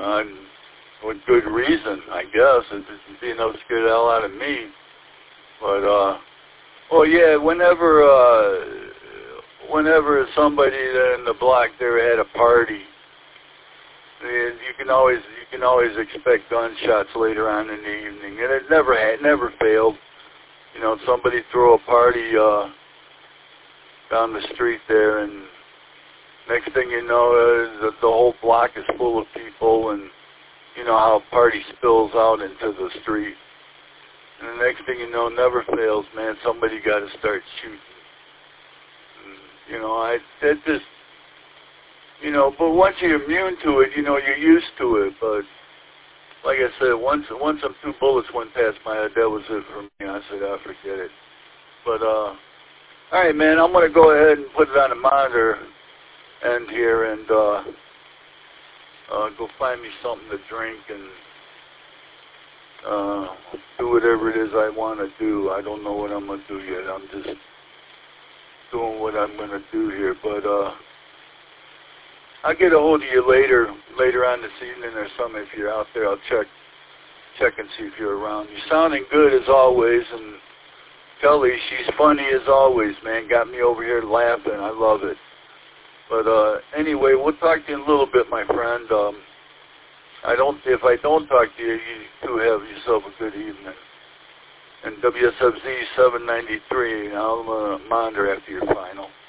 with good reason, I guess. It's being able to scare the hell out of me. But, well, yeah, whenever somebody in the block there had a party, you can always expect gunshots later on in the evening, and it never failed. You know, somebody throw a party down the street there, and next thing you know, the whole block is full of people, and you know how a party spills out into the street. And the next thing you know, never fails, man. Somebody got to start shooting. And, you know, but once you're immune to it, you know, you're used to it. But like I said, once some 2 bullets went past my head, that was it for me. I said, forget it. But all right, man, I'm gonna go ahead and put it on the monitor end here and go find me something to drink and do whatever it is I want to do. I don't know what I'm gonna do yet. I'm just doing what I'm gonna do here, but I'll get a hold of you later on this evening or something. If you're out there, I'll check and see if you're around. You're sounding good as always, and Kelly, she's funny as always, man. Got me over here laughing. I love it. But anyway, we'll talk to you in a little bit, my friend. If I don't talk to you, you do have yourself a good evening. And WSFZ 793, I'll monitor after your final.